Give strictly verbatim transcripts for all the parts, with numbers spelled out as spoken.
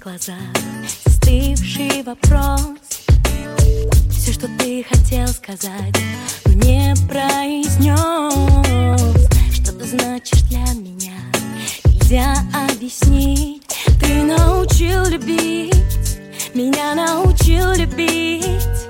глазах застывший вопрос. Все, что ты хотел сказать, но не произнес. Что ты значишь для меня, нельзя объяснить. Ты научил любить, меня научил любить.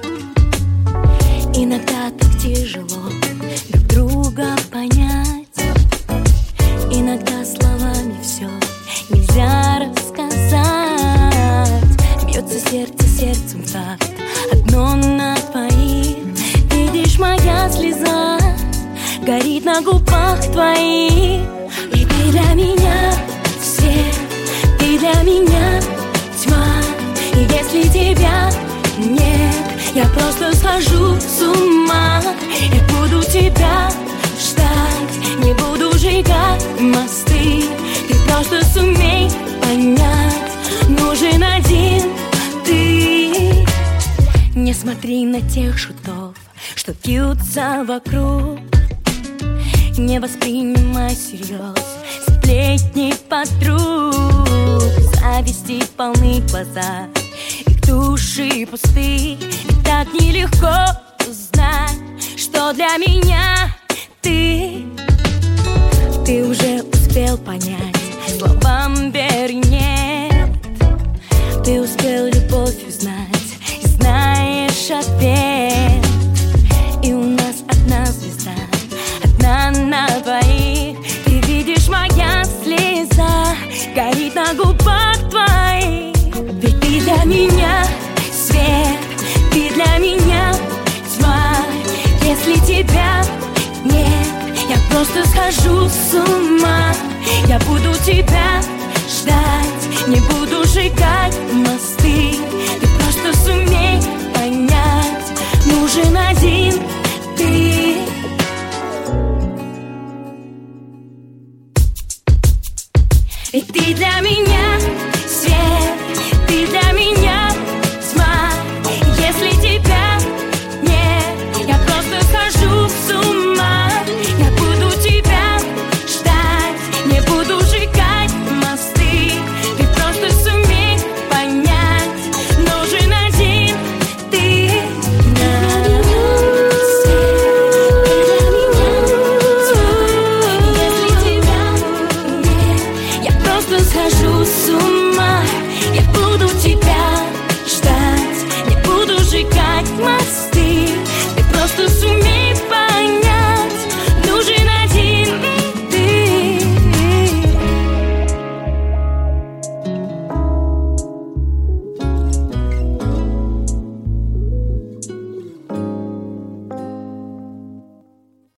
Иногда так тяжело друг друга понять. Иногда словами все нельзя рассказать. Бьется сердце сердцем в такт, одно на двоих. Видишь, моя слеза горит на губах твоих. И ты для меня свет, ты для меня тьма. И если тебя нет, я просто схожу с ума. Я буду тебя ждать, не буду сжигать мосты. Ты просто сумей понять, нужен один ты. Не смотри на тех шутов, что вьются вокруг. Не воспринимай всерьез сплетни подруг. Зависти полны глаза, их души пусты. И так нелегко узнать, что для меня ты. Ты уже успел понять, словам веры нет. Ты успел любовь узнать и знаешь ответ. И у нас одна звезда, одна на двоих. Ты видишь, моя слеза горит на губах твоих. Ведь ты для меня свет, ты для меня тьма. Если тебя нет, я просто схожу с ума. Я буду тебя ждать, не буду сжигать мосты.